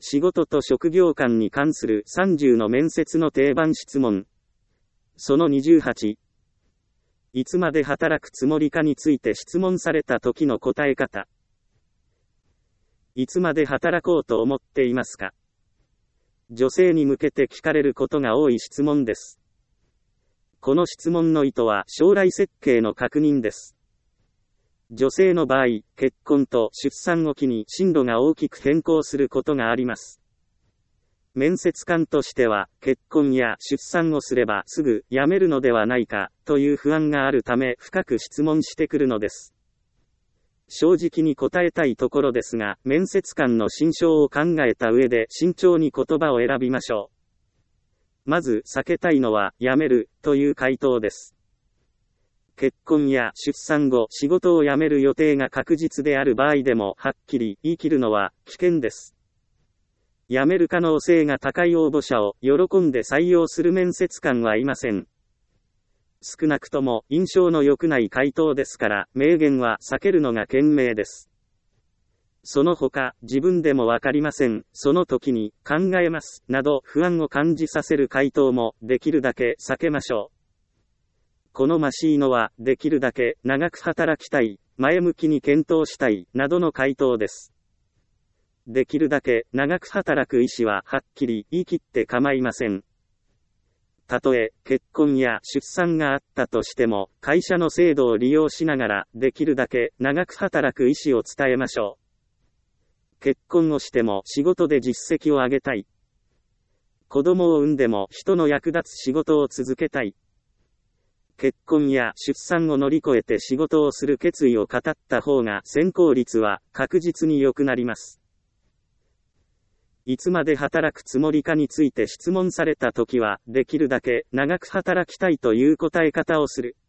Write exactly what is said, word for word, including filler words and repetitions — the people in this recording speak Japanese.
仕事と職業観に関するさんじゅうの面接の定番質問。そのにじゅうはち。いつまで働くつもりかについて質問された時の答え方。いつまで働こうと思っていますか？女性に向けて聞かれることが多い質問です。この質問の意図は将来設計の確認です。女性の場合、結婚と出産を機に進路が大きく変更することがあります。面接官としては、結婚や出産をすればすぐ辞めるのではないか、という不安があるため深く質問してくるのです。正直に答えたいところですが、面接官の心象を考えた上で慎重に言葉を選びましょう。まず避けたいのは、辞める、という回答です。結婚や出産後、仕事を辞める予定が確実である場合でも、はっきり言い切るのは危険です。辞める可能性が高い応募者を喜んで採用する面接官はいません。少なくとも印象の良くない回答ですから、明言は避けるのが賢明です。その他、自分でもわかりません、その時に考えます、など不安を感じさせる回答もできるだけ避けましょう。好ましいのは、できるだけ長く働きたい、前向きに検討したい、などの回答です。できるだけ長く働く意思ははっきり言い切って構いません。たとえ結婚や出産があったとしても、会社の制度を利用しながらできるだけ長く働く意思を伝えましょう。結婚をしても仕事で実績を上げたい。子供を産んでも人の役立つ仕事を続けたい。結婚や出産を乗り越えて仕事をする決意を語った方が選考率は確実に良くなります。いつまで働くつもりかについて質問されたときは、できるだけ長く働きたいという答え方をする。